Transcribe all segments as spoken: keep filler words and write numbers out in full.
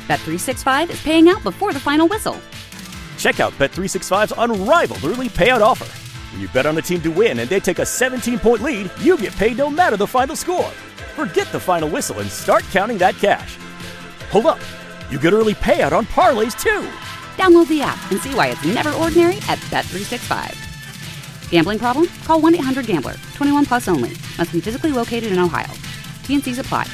Bet three sixty-five is paying out before the final whistle. Check out Bet three sixty-five's unrivaled early payout offer. When you bet on a team to win and they take a seventeen-point lead, you get paid no matter the final score. Forget the final whistle and start counting that cash. Hold up. You get early payout on parlays, too. Download the app and see why it's never ordinary at Bet three sixty-five. Gambling problem? Call one eight hundred gambler. twenty-one plus only. Must be physically located in Ohio. T N Cs apply.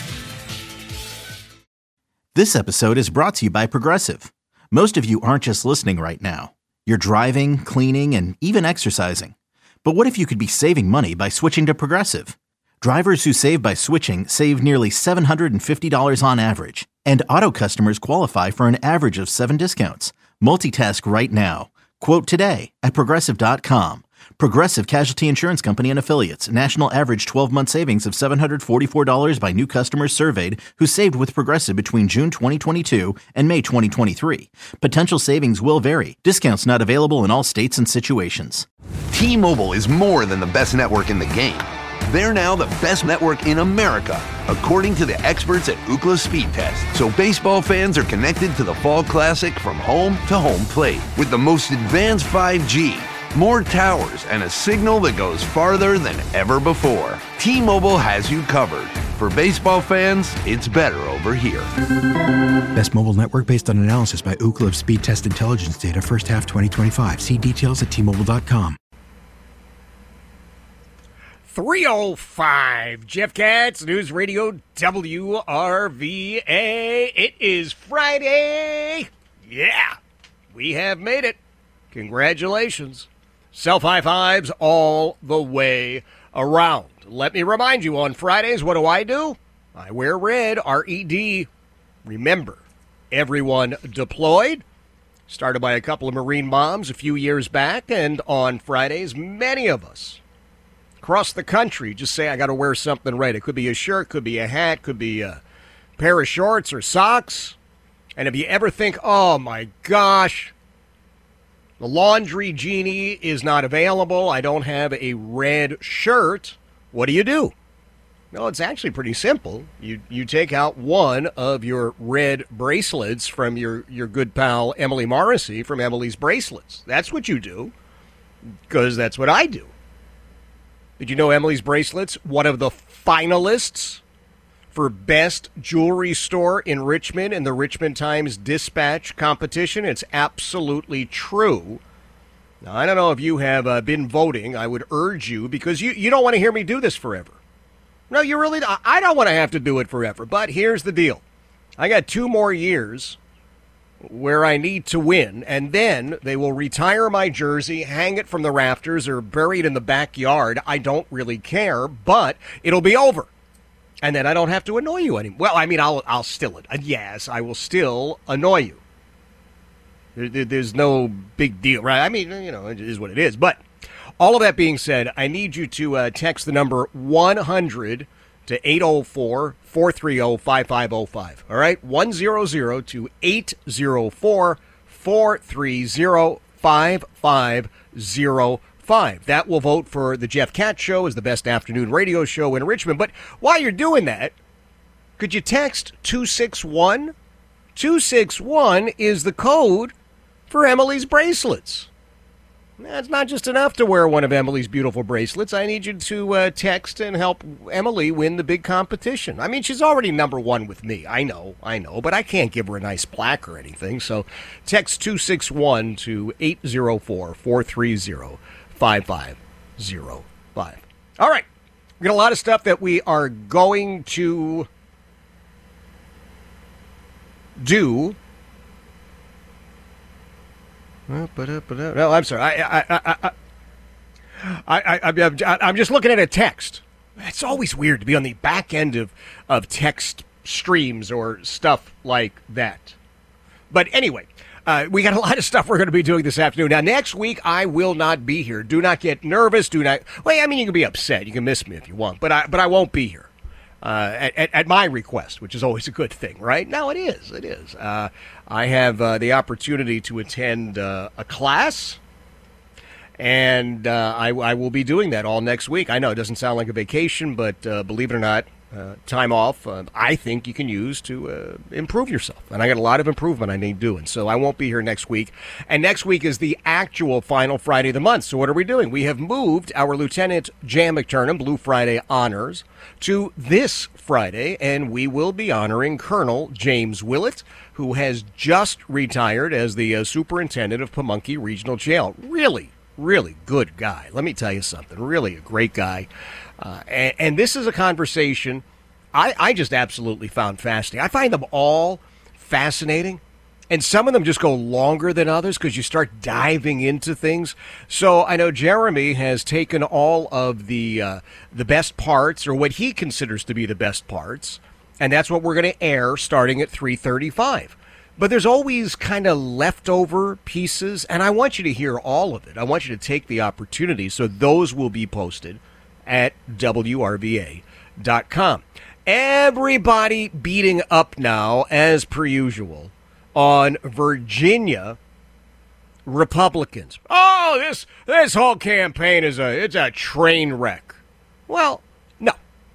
This episode is brought to you by Progressive. Most of you aren't just listening right now. You're driving, cleaning, and even exercising. But what if you could be saving money by switching to Progressive? Drivers who save by switching save nearly seven hundred fifty dollars on average. And auto customers qualify for an average of seven discounts. Multitask right now. Quote today at Progressive dot com. Progressive Casualty Insurance Company and Affiliates. National average twelve-month savings of seven hundred forty-four dollars by new customers surveyed who saved with Progressive between June twenty twenty-two and May twenty twenty-three. Potential savings will vary. Discounts not available in all states and situations. T-Mobile is more than the best network in the game. They're now the best network in America, according to the experts at Ookla Speed Test. So baseball fans are connected to the Fall Classic from home to home plate with the most advanced five G, more towers, and a signal that goes farther than ever before. T-Mobile has you covered. For baseball fans, it's better over here. Best mobile network based on analysis by Ookla of Speed Test Intelligence data first half twenty twenty-five. See details at T Mobile dot com. three oh five, Jeff Katz, News Radio W R V A. It is Friday. Yeah, we have made it. Congratulations. Self high fives all the way around. Let me remind you, on Fridays, what do I do? I wear red, R E D. Remember, everyone deployed. Started by a couple of Marine moms a few years back, and on Fridays, many of us across the country just say, I got to wear something red. It could be a shirt, could be a hat, could be a pair of shorts or socks. And if you ever think, oh my gosh, the laundry genie is not available, I don't have a red shirt, what do you do? No, it's actually pretty simple. You you take out one of your red bracelets from your, your good pal Emily Morrissey from Emily's Bracelets. That's what you do, because that's what I do. Did you know Emily's Bracelets, one of the finalists for Best Jewelry Store in Richmond in the Richmond Times-Dispatch competition? It's absolutely true. Now, I don't know if you have uh, been voting. I would urge you, because you, you don't want to hear me do this forever. No, you really don't. I don't want to have to do it forever. But here's the deal. I got two more years where I need to win, and then they will retire my jersey, hang it from the rafters, or bury it in the backyard. I don't really care, but it'll be over. And then I don't have to annoy you anymore. Well, I mean, I'll I'll still, yes, I will still annoy you. There, there's no big deal, right? I mean, you know, it is what it is. But all of that being said, I need you to uh, text the number one hundred to eight oh four, four three oh, five five oh five. All right? one hundred to eight oh four, four three oh, five five oh five. That will vote for the Jeff Katz Show as the best afternoon radio show in Richmond. But while you're doing that, could you text two six one? two six one is the code for Emily's Bracelets. That's not just enough to wear one of Emily's beautiful bracelets. I need you to uh, text and help Emily win the big competition. I mean, she's already number one with me. I know, I know, but I can't give her a nice plaque or anything. So text two six one to eight oh four, four three oh, five five oh five. All right. We got a lot of stuff that we are going to do. No, I'm sorry. I, I, I, I, I, I, I, I'm just looking at a text. It's always weird to be on the back end of, of text streams or stuff like that. But anyway, uh, we got a lot of stuff we're going to be doing this afternoon. Now, next week, I will not be here. Do not get nervous. Do not. Well, I mean, you can be upset. You can miss me if you want, but I, but I won't be here. Uh, at, at, at my request, which is always a good thing, right? No, it is. It is. Uh, I have uh, the opportunity to attend uh, a class, and uh, I, I will be doing that all next week. I know it doesn't sound like a vacation, but uh, believe it or not, uh, time off, uh, I think you can use to uh, improve yourself. And I got a lot of improvement I need doing. So I won't be here next week. And next week is the actual final Friday of the month. So what are we doing? We have moved our Lieutenant Jan McTurnan Blue Friday honors to this Friday, and we will be honoring Colonel James Willett, who has just retired as the uh, superintendent of Pamunkey Regional Jail. Really, really good guy. Let me tell you something. Really a great guy. Uh, and, and this is a conversation I, I just absolutely found fascinating. I find them all fascinating, and some of them just go longer than others because you start diving into things. So I know Jeremy has taken all of the uh, the best parts, or what he considers to be the best parts, and that's what we're going to air starting at three thirty-five. But there's always kind of leftover pieces, and I want you to hear all of it. I want you to take the opportunity, so those will be posted at W R V A dot com. Everybody beating up now, as per usual, on Virginia Republicans. Oh, this this whole campaign is a it's a train wreck. Well, no.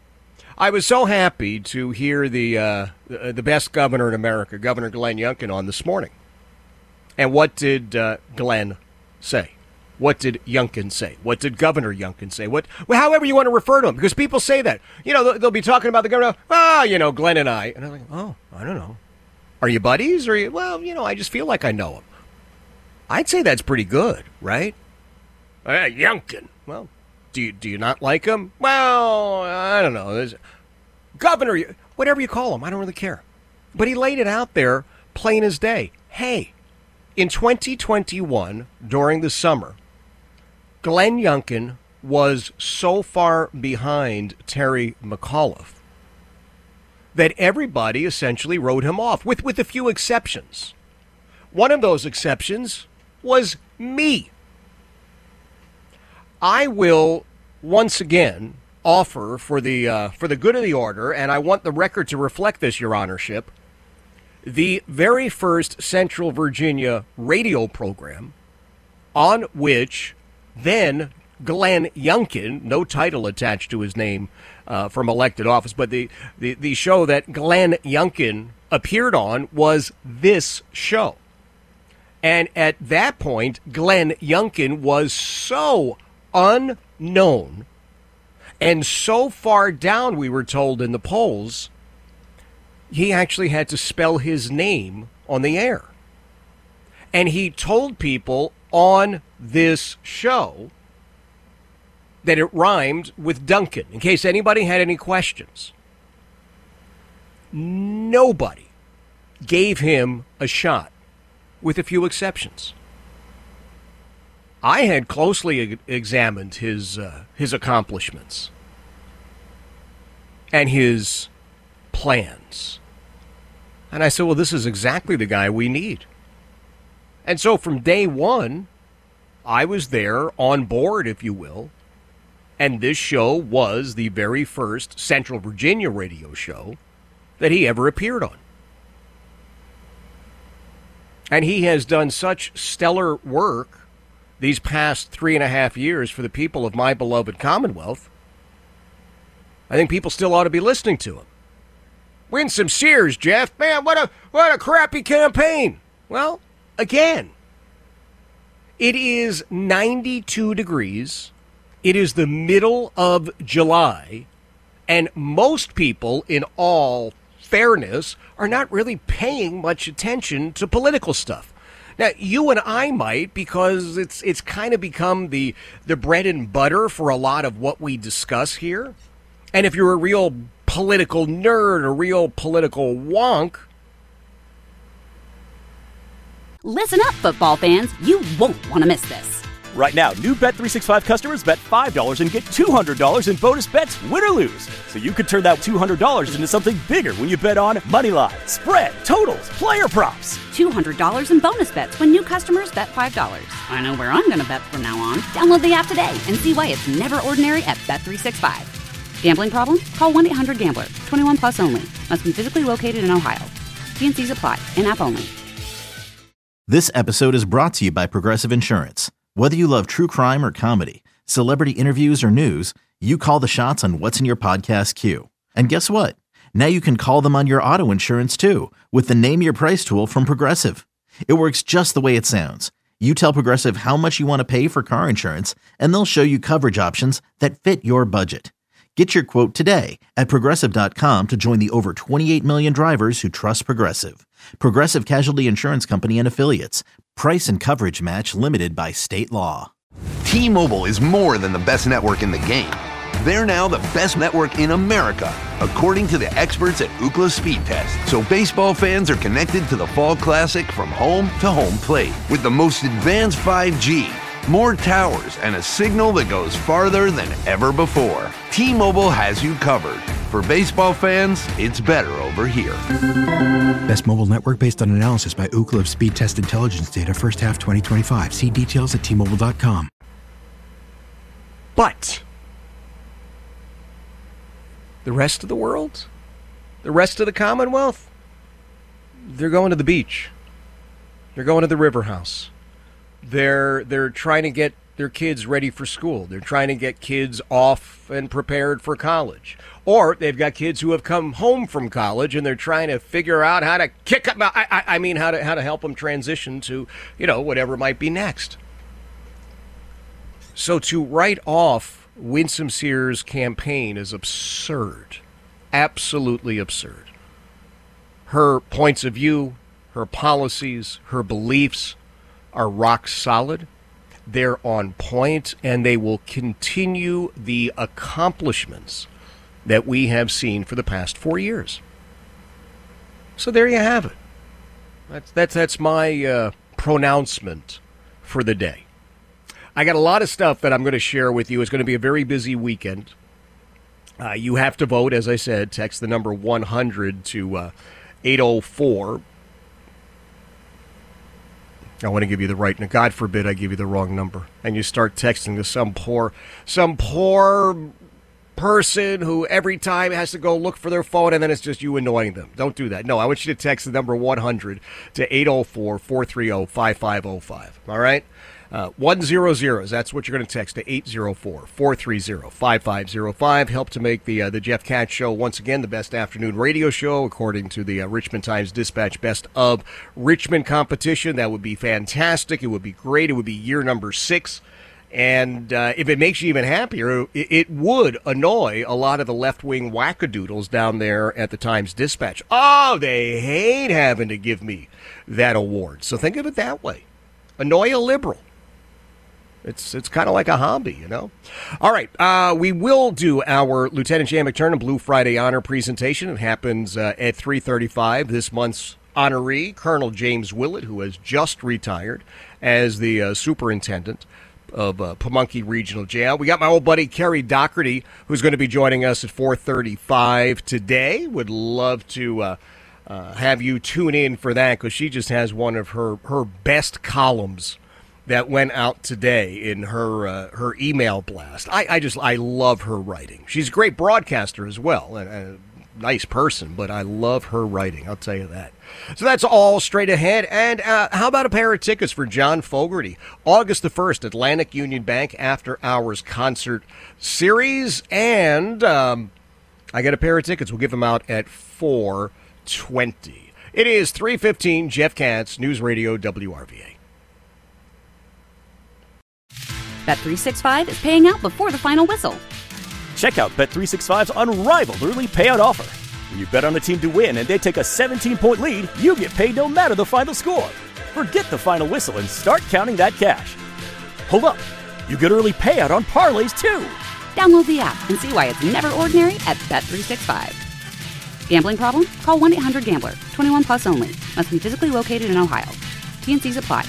I was so happy to hear the uh, the best governor in America, Governor Glenn Youngkin, on this morning. And what did uh, Glenn say? What did Youngkin say? What did Governor Youngkin say? What, well, however you want to refer to him, because people say that. You know, they'll, they'll be talking about the governor. Ah, oh, you know, Glenn and I. And I'm like, oh, I don't know. Are you buddies? Or are you, well, you know, I just feel like I know him. I'd say that's pretty good, right? Uh, Youngkin. Well, do you do you not like him? Well, I don't know. There's, Governor, whatever you call him, I don't really care. But he laid it out there, plain as day. Hey, in twenty twenty-one, during the summer, Glenn Youngkin was so far behind Terry McAuliffe that everybody essentially wrote him off, with, with a few exceptions. One of those exceptions was me. I will once again offer, for the uh, for the good of the order, and I want the record to reflect this, Your Honorship, the very first Central Virginia radio program on which then Glenn Youngkin, no title attached to his name uh, from elected office, but the, the, the show that Glenn Youngkin appeared on was this show. And at that point, Glenn Youngkin was so unknown and so far down, we were told in the polls, he actually had to spell his name on the air. And he told people on this show that it rhymed with Duncan, in case anybody had any questions. Nobody gave him a shot, with a few exceptions. I had closely examined his uh, his accomplishments and his plans. And I said, well, this is exactly the guy we need. And so from day one, I was there on board, if you will, and this show was the very first Central Virginia radio show that he ever appeared on. And he has done such stellar work these past three and a half years for the people of my beloved Commonwealth, I think people still ought to be listening to him. Win some Sears, Jeff. Man, what a what a crappy campaign. Well, again, it is ninety-two degrees. It is the middle of July, and most people, in all fairness, are not really paying much attention to political stuff. Now, you and I might, because it's it's kind of become the the bread and butter for a lot of what we discuss here. And if you're a real political nerd, a real political wonk. Listen up, football fans. You won't want to miss this. Right now, new Bet three sixty-five customers bet five dollars and get two hundred dollars in bonus bets, win or lose. So you could turn that two hundred dollars into something bigger when you bet on money line, spread, totals, player props. two hundred dollars in bonus bets when new customers bet five dollars. I know where I'm going to bet from now on. Download the app today and see why it's never ordinary at Bet three sixty-five. Gambling problem? Call one eight hundred gambler. twenty-one plus only. Must be physically located in Ohio. T and C's apply. In-app only. This episode is brought to you by Progressive Insurance. Whether you love true crime or comedy, celebrity interviews or news, you call the shots on what's in your podcast queue. And guess what? Now you can call them on your auto insurance too with the Name Your Price tool from Progressive. It works just the way it sounds. You tell Progressive how much you want to pay for car insurance, and they'll show you coverage options that fit your budget. Get your quote today at Progressive dot com to join the over twenty-eight million drivers who trust Progressive. Progressive Casualty Insurance Company and Affiliates. Price and coverage match limited by state law. T-Mobile is more than the best network in the game. They're now the best network in America, according to the experts at Ookla Speed Test. So baseball fans are connected to the Fall Classic from home to home plate with the most advanced five G, more towers, and a signal that goes farther than ever before. T-Mobile has you covered. For baseball fans, it's better over here. Best mobile network based on analysis by Ookla of Speed Test Intelligence data first half twenty twenty-five. See details at T Mobile dot com. But the rest of the world, the rest of the Commonwealth, they're going to the beach. They're going to the river house. They're they're trying to get their kids ready for school. They're trying to get kids off and prepared for college. Or they've got kids who have come home from college and they're trying to figure out how to kick up. I, I, I mean, how to how to help them transition to, you know, whatever might be next. So to write off Winsome Sears' campaign is absurd. Absolutely absurd. Her points of view, her policies, her beliefs are rock solid. They're on point, and they will continue the accomplishments that we have seen for the past four years. So there you have it. That's that's that's my uh, pronouncement for the day. I got a lot of stuff that I'm going to share with you. It's going to be a very busy weekend. Uh, you have to vote, as I said. Text the number one hundred to uh, eight oh four. I want to give you the right, and God forbid I give you the wrong number. And you start texting to some poor, some poor person who every time has to go look for their phone, and then it's just you annoying them. Don't do that. No, I want you to text the number one hundred to eight oh four, four three oh, five five oh five. All right? Uh, one hundred, that's what you're going to text to eight oh four, four three oh, five five oh five. Help to make the uh, the Jeff Katz Show, once again, the best afternoon radio show, according to the uh, Richmond Times-Dispatch Best of Richmond competition. That would be fantastic. It would be great. It would be year number six. And uh, if it makes you even happier, it, it would annoy a lot of the left-wing wackadoodles down there at the Times-Dispatch. Oh, they hate having to give me that award. So think of it that way. Annoy a liberal. It's it's kind of like a hobby, you know. All right, uh, we will do our Lieutenant Jan McTurnan Blue Friday Honor presentation. It happens uh, at three thirty-five. This month's honoree, Colonel James Willett, who has just retired as the uh, superintendent of uh, Pamunkey Regional Jail. We got my old buddy Kerry Doherty, who's going to be joining us at four thirty-five today. Would love to uh, uh, have you tune in for that, because she just has one of her, her best columns that went out today in her uh, her email blast. I, I just, I love her writing. She's a great broadcaster as well, and a nice person, but I love her writing, I'll tell you that. So that's all straight ahead. And uh, how about a pair of tickets for John Fogerty? August the first, Atlantic Union Bank After Hours Concert Series. And um, I got a pair of tickets. We'll give them out at four twenty. It is three fifteen, Jeff Katz, News Radio W R V A. Bet three sixty-five is paying out before the final whistle. Check out Bet three sixty-five's unrivaled early payout offer. When you bet on a team to win and they take a seventeen-point lead, you get paid no matter the final score. Forget the final whistle and start counting that cash. Hold up. You get early payout on parlays, too. Download the app and see why it's never ordinary at Bet three sixty-five. Gambling problem? Call one eight hundred gambler. twenty-one plus only. Must be physically located in Ohio. T and C's apply.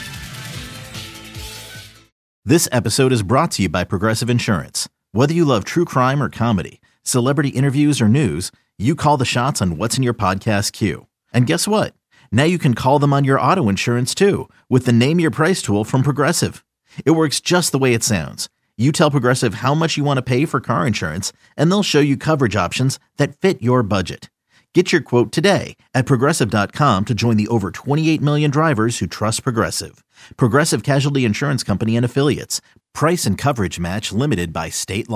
This episode is brought to you by Progressive Insurance. Whether you love true crime or comedy, celebrity interviews or news, you call the shots on what's in your podcast queue. And guess what? Now you can call them on your auto insurance too with the Name Your Price tool from Progressive. It works just the way it sounds. You tell Progressive how much you want to pay for car insurance, and they'll show you coverage options that fit your budget. Get your quote today at Progressive dot com to join the over twenty-eight million drivers who trust Progressive. Progressive Casualty Insurance Company and Affiliates. Price and coverage match limited by state law.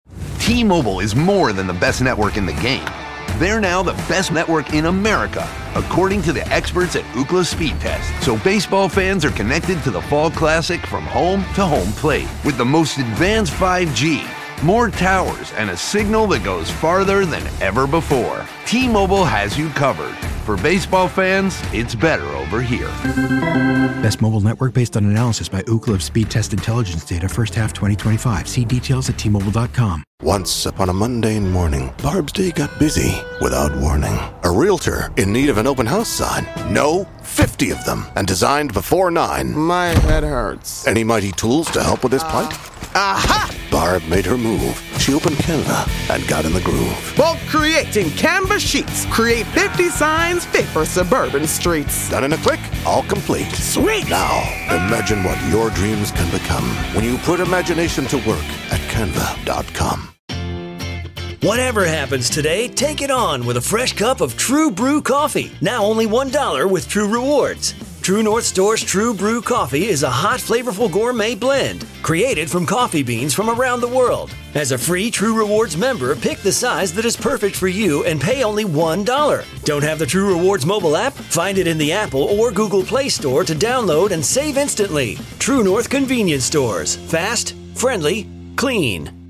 T-Mobile is more than the best network in the game. They're now the best network in America, according to the experts at Ookla Speed Test. So baseball fans are connected to the Fall Classic from home to home plate with the most advanced five G, more towers, and a signal that goes farther than ever before. T-Mobile has you covered. For baseball fans, it's better over here. Best mobile network based on analysis by Ookla of Speed Test Intelligence data first half twenty twenty-five. See details at T Mobile dot com. Once upon a mundane morning, Barb's day got busy without warning. A realtor in need of an open house sign. No, fifty of them, and designed before nine. My head hurts. Any mighty tools to help with this plight? Aha! Barb made her move. She opened Canva and got in the groove. Bulk creating Canva sheets. Create fifty signs fit for suburban streets. Done in a click, all complete. Sweet! Now, imagine what your dreams can become when you put imagination to work at canva dot com. Whatever happens today, take it on with a fresh cup of True Brew coffee. Now only one dollar with True Rewards. True North Store's True Brew Coffee is a hot, flavorful gourmet blend created from coffee beans from around the world. As a free True Rewards member, pick the size that is perfect for you and pay only one dollar. Don't have the True Rewards mobile app? Find it in the Apple or Google Play Store to download and save instantly. True North Convenience Stores. Fast, friendly, clean.